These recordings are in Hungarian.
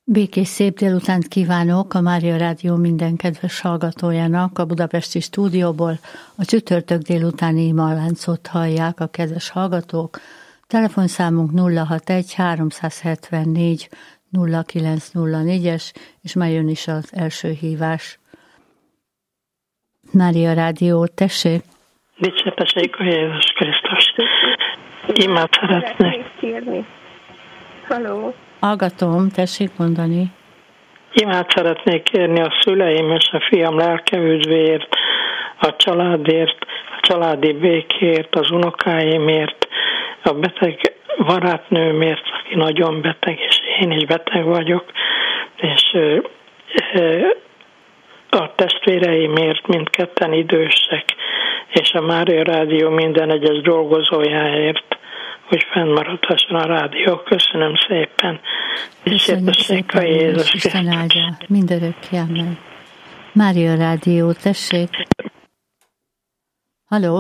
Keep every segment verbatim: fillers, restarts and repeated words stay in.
Békés szép délutánt kívánok a Mária Rádió minden kedves hallgatójának a budapesti stúdióból. A csütörtök délutáni imaláncot hallják a kedves hallgatók. Telefonszámunk nulla hatvanegy háromszázhetvennégy nulla kilenc nulla négyes, és már jön is az első hívás. Mária Rádió, tessék! Dicsértessék a Jézus Krisztus! Imát szeretnék kérni. Halló! Hallgatom, tessék mondani. Imát szeretnék kérni a szüleim és a fiam lelke üdvéért, a családért, a családi békért, az unokáimért, a beteg barátnőmért, aki nagyon beteg, és én is beteg vagyok, és a testvéreimért, mindketten idősek, és a Mária Rádió minden egyes dolgozójáért, hogy fennmaradhasson a rádió. Köszönöm szépen. Köszönjük szépen, Jézus Isten áldja, mindörökké, amen. Mária Rádió, tessék. Halló?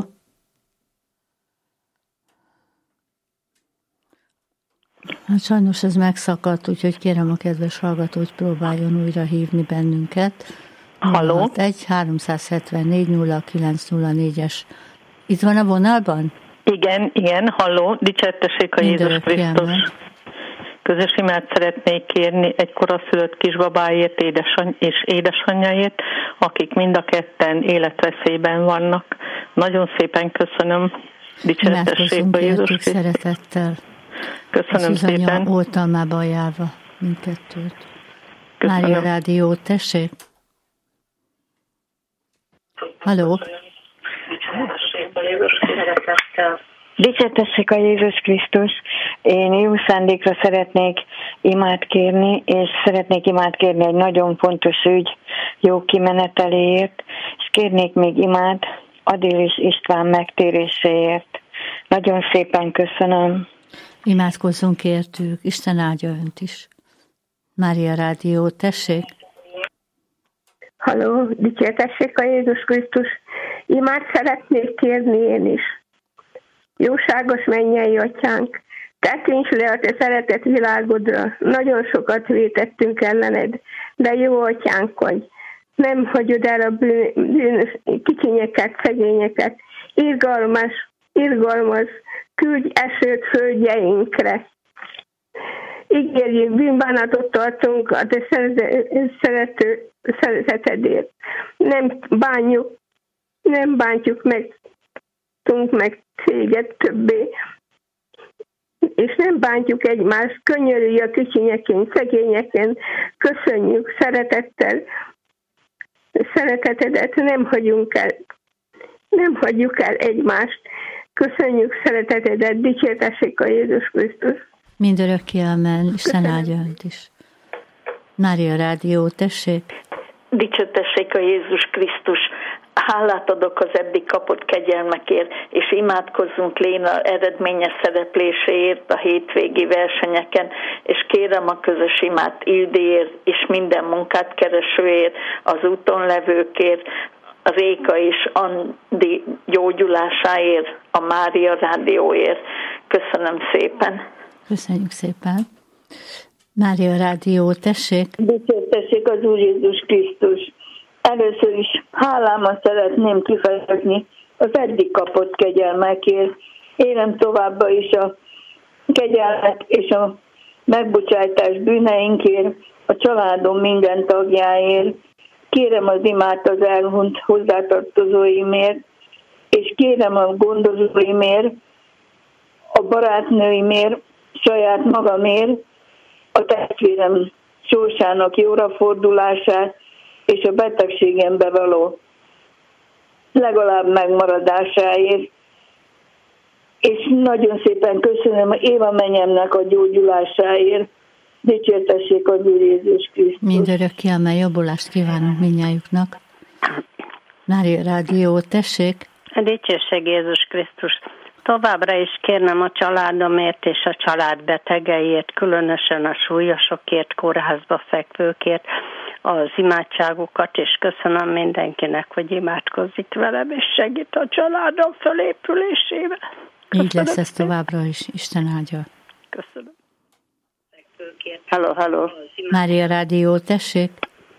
Hát sajnos ez megszakadt, úgyhogy kérem a kedves hallgatót, hogy próbáljon újra hívni bennünket. Halló? egy háromszázhetvennégy nulla kilenc nulla négyes. Itt van a vonalban? Igen, igen, halló, dicsértessék a Jézus Krisztus. Közös imát szeretnék kérni egy koraszülött kisbabáért édesany- és édesanyjáért, akik mind a ketten életveszélyben vannak. Nagyon szépen köszönöm, dicsértessék a Jézus Krisztus. Szeretettel. Köszönöm szépen. Oltalmába ajánlva mindkettőt. Mária Rádió, tessék. Halló? Dicsértessék a Jézus Krisztus! Én jó szándékra szeretnék imát kérni, és szeretnék imát kérni egy nagyon fontos ügy jó kimeneteléért, és kérnék még imát Adél és István megtéréséért. Nagyon szépen köszönöm. Imádkozzunk értük, Isten áldja önt is. Mária Rádió, tessék! Halló, dicsértessék a Jézus Krisztus! Imát szeretnék kérni én is. Jóságos mennyei atyánk, tekints le a te szeretett világodra, nagyon sokat vétettünk ellened, de jó atyánk vagy. Nem hagyod el a bűn, bűnös kicsinyeket, szegényeket. Irgalmas, irgalmas, küldj esőt földjeinkre. Ígérjük, bűnbánatot tartunk a te szerető szeretetedért. Nem bánjuk, nem bántjuk meg, meg téged többé, és nem bántjuk egymást, könyörülj a kicsinyekén, szegényekén, köszönjük szeretettel, szeretetedet nem hagyunk el, nem hagyjuk el egymást, köszönjük szeretetedet, dicsértessék a Jézus Krisztus. Mindörökké, amen, Isten áldja önt is. Mária Rádió, tessék. Dicsértessék a Jézus Krisztus. Hálát adok az eddig kapott kegyelmekért, és imádkozzunk Léna eredményes szerepléséért a hétvégi versenyeken, és kérem a közös imát Ildéért, és minden munkát keresőért, az úton levőkért, az Éka és Andi gyógyulásáért, a Mária Rádióért. Köszönöm szépen. Köszönjük szépen. Mária Rádió, tessék. Dicsértessék az Úr Jézus Krisztus. Először is hálámat szeretném kifejezni az eddig kapott kegyelmekért. Élem továbbá is a kegyelmet és a megbocsájtás bűneinkért, a családom minden tagjáért. Kérem az imát az elhunyt hozzátartozóimért, és kérem a gondozóimért, a barátnőimért, saját magamért, a testvérem sorsának jóra fordulását, és a betegségembe való legalább megmaradásáért. És nagyon szépen köszönöm Éva menyemnek a gyógyulásáért. Dicsértessék az Úr Jézus Krisztus. Mindörökké, amely jobbulást kívánunk mindnyájuknak. Mária Rádió, tessék. Dicsőség Jézus Krisztus. Továbbra is kérnem a családomért és a család betegeiért, különösen a súlyosokért, kórházba fekvőkért az imádságokat, és köszönöm mindenkinek, hogy imádkozik velem, és segít a családom fölépülésébe. Köszönöm. Így lesz ez továbbra is. Isten áldja. Köszönöm. Halló, halló. Mária Rádió, tessék.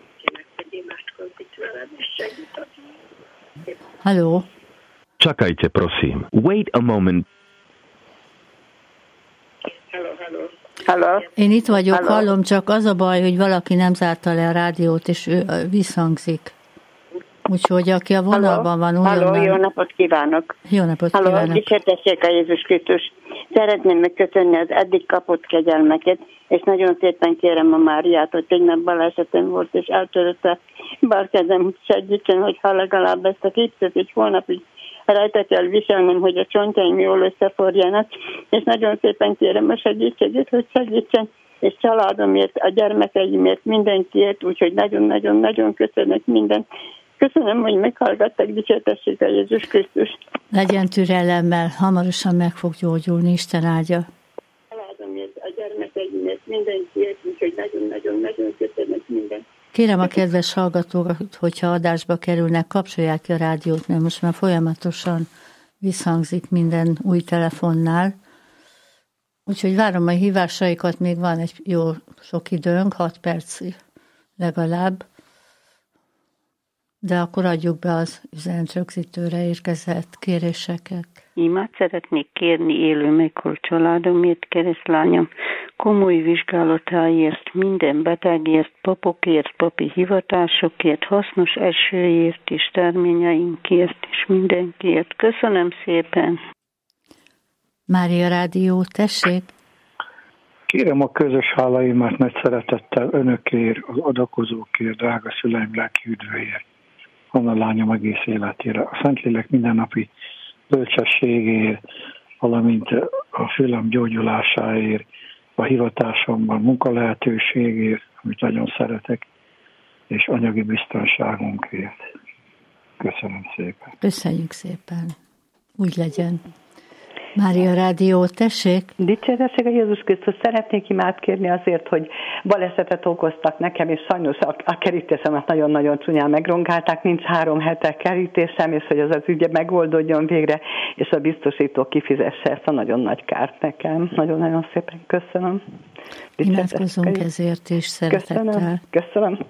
Halló. Čakajte, prosím. Wait a moment. Halló, halló. Halló. Én itt vagyok, halló. Hallom, csak az a baj, hogy valaki nem zárta le a rádiót, és ő visszhangzik. Úgyhogy aki a vonalban van, újonnan... Halló, jó napot kívánok! Jó napot halló, kívánok! Dicsértessék a Jézus Krisztus! Szeretném megköszönni az eddig kapott kegyelmeket, és nagyon szépen kérem a Máriát, hogy tegnap balesetem volt, és eltörötte bár kezem, segítsen, hogy ha legalább ezt a gipszet, hogy holnap így rajta kell viselnem, hogy a csontjaim jól összeforjanak, és nagyon szépen kérem a segítséget, hogy segítsen, és családomért, a gyermekeimért, mindenkiért, úgyhogy nagyon-nagyon-nagyon köszönök minden. Köszönöm, hogy meghallgattak, dicsértessék a Jézus Krisztus. Legyen türelemmel, hamarosan meg fog gyógyulni, Isten áldja. Családomért, a gyermekeimért, mindenkiért, úgyhogy nagyon-nagyon-nagyon köszönök minden. Kérem a kedves hallgatókat, hogyha adásba kerülnek, kapcsolják ki a rádiót, mert most már folyamatosan visszhangzik minden új telefonnál. Úgyhogy várom a hívásaikat, még van egy jó sok időnk, hat perc legalább. De akkor adjuk be az üzenetrögzítőre érkezett kéréseket. Imát szeretnék kérni élő meghalt családomért, keresztlányom komoly vizsgálatáért, minden betegért, papokért, papi hivatásokért, hasznos esőért és terményeinkért és mindenkiért. Köszönöm szépen! Mária Rádió, tessék! Kérem a közös hálaimat nagy szeretettel önökért, az adakozókért, drága szüleim lelki üdvőért, Anna lányom egész életére, a Szentlélek mindennapi bölcsességéért, valamint a fülem gyógyulásáért, a hivatásomban munkalehetőségért, amit nagyon szeretek, és anyagi biztonságunkért. Köszönöm szépen. Köszönjük szépen. Úgy legyen. Mária Rádió, tessék! Dicsértessék a Jézus Krisztus, szeretnék imát kérni azért, hogy balesetet okoztak nekem, és sajnos a, a kerítésemet nagyon-nagyon csúnyán megrongálták, nincs három hete kerítésem, és hogy az az ügye megoldódjon végre, és a biztosító kifizesse ezt a nagyon nagy kárt nekem. Nagyon-nagyon szépen köszönöm. Imádkozunk ezért is szeretettel. Köszönöm. Köszönöm.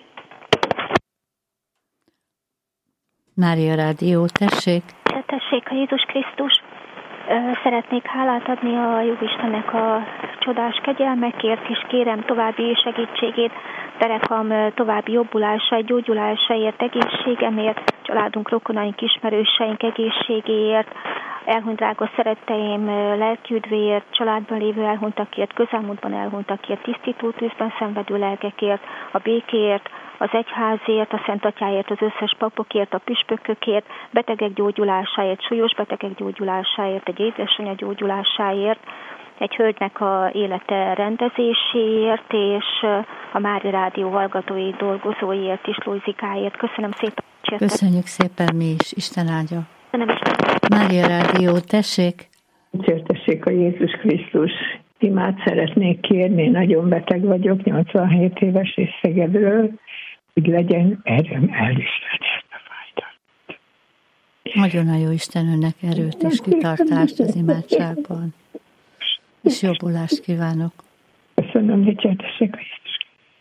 Mária Rádió, tessék! Tessék a Jézus Krisztus! Szeretnék hálát adni a Jóistennek a csodás kegyelmekért, és kérem további segítségét, derekam további jobbulásáért, gyógyulásáért, egészségemért, családunk, rokonaink, ismerőseink egészségéért, elhunyt drága szeretteim lelkiüdvéért, családban lévő elhunytakért, közelmúltban elhunytakért, tisztító tűzben szenvedő lelkekért, a békéért, az egyházért, a Szent Atyáért, az összes papokért, a püspökökért, betegek gyógyulásáért, súlyos betegek gyógyulásáért, egy édesanyja gyógyulásáért, egy hölgynek a élete rendezéséért, és a Mária Rádió hallgatói dolgozóiért is, Lózikáért. Köszönöm szépen. Köszönjük szépen mi is. Isten áldja. Mária Rádió, tessék! Dicsértessék a Jézus Krisztus! Imát szeretnék kérni, nagyon beteg vagyok, nyolcvanhét éves és Szegedről, hogy legyen erőm elviselni ezt a fájdalmat. Nagyon a jó Isten önnek erőt és kitartást az imádságban. És jobbulást kívánok. Köszönöm, dicsértessék a Jézus.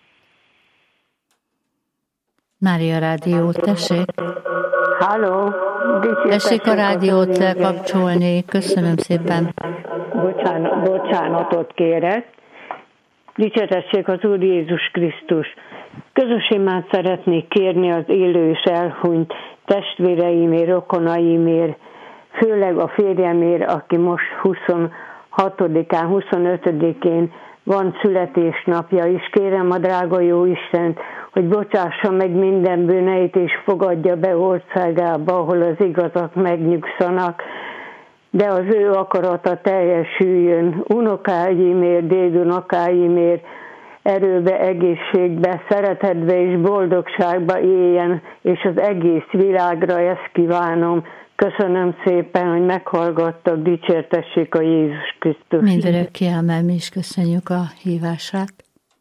Mária Rádió, tessék! Halló! Tessék a rádiót lekapcsolni. Köszönöm szépen. Bocsánat, bocsánatot kérek. Dicsértessék az Úr Jézus Krisztus. Közös imát szeretnék kérni az élő és elhunyt testvéreimért, rokonaimért, főleg a férjemért, aki most huszonhatodikán, huszonötödikén van születésnapja, és kérem a drága jó Istent, hogy bocsássa meg minden bűneit, és fogadja be országába, ahol az igazak megnyugszanak, de az ő akarata teljesüljön. Unokáimért, dédunokáimért erőbe, egészségbe, szeretetbe és boldogságba éljen, és az egész világra ezt kívánom. Köszönöm szépen, hogy meghallgattak, dicsértessék a Jézus Krisztus. Mindörökké ámen, mi is köszönjük a hívását.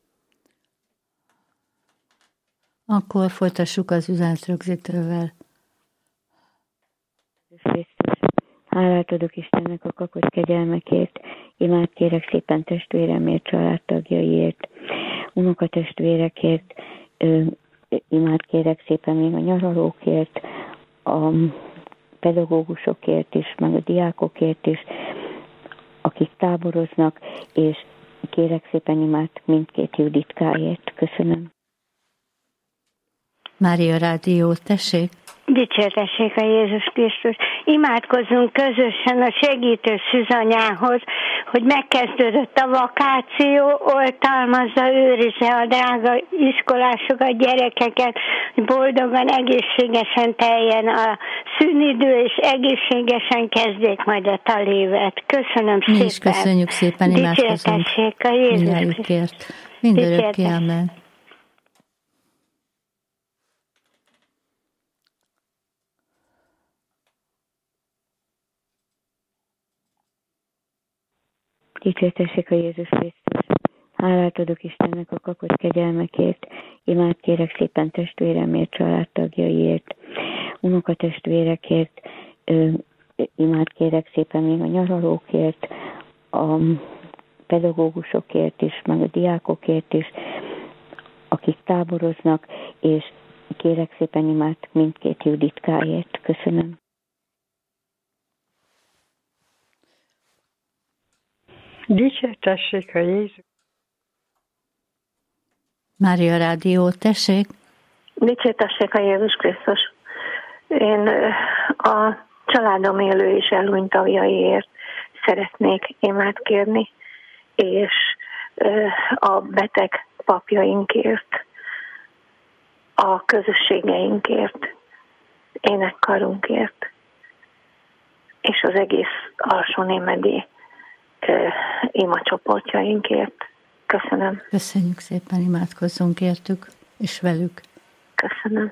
Akkor folytassuk az üzenetrögzítővel. Hálát adok Istennek a kapott kegyelmekért, Imád kérek szépen testvéremért, családtagjaiért, unokatestvérekért, imád kérek szépen még a nyaralókért, a pedagógusokért is, meg a diákokért is, akik táboroznak, és kérek szépen imád mindkét Juditkáért. Köszönöm. Mária Rádió, tessék! Dicsértessék a Jézus Krisztus. Imádkozzunk közösen a segítő szűzanyához, hogy megkezdődött a vakáció, oltalmazza, őrizze a drága iskolásokat, gyerekeket, hogy boldogan, egészségesen teljen a szünidő, és egészségesen kezdjék majd a talévet. Köszönöm Mi szépen. is köszönjük szépen, imádkozunk. Dicsértessék a Jézus Krisztus. Mindörökké, amen. Dicsértessék a Jézus Krisztus. Hálát adok Istennek a kapott kegyelmekért, imád kérek szépen testvéremért, családtagjaiért, unokatestvérekért, imád kérek szépen még a nyaralókért, a pedagógusokért is, meg a diákokért is, akik táboroznak, és kérek szépen imád mindkét Juditkáért. Köszönöm. Dicsértessék a Jézus. Mária Rádió, tessék! Dicsértessék a Jézus Krisztus. Én a családom élő és elhunyt tagjaiért szeretnék imádkérni, és a beteg papjainkért, a közösségeinkért, énekkarunkért, és az egész alsónémedi ima csoportjainkért. Köszönöm. Köszönjük szépen, imádkozzunk értük, és velük. Köszönöm.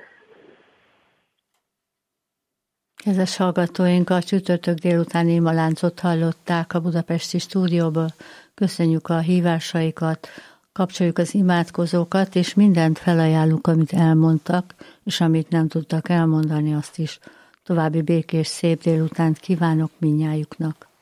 Kedves hallgatóink, a csütörtök délutáni imaláncot hallották a budapesti stúdióból. Köszönjük a hívásaikat, kapcsoljuk az imádkozókat, és mindent felajánlunk, amit elmondtak, és amit nem tudtak elmondani, azt is. További békés, szép délutánt kívánok mindnyájuknak.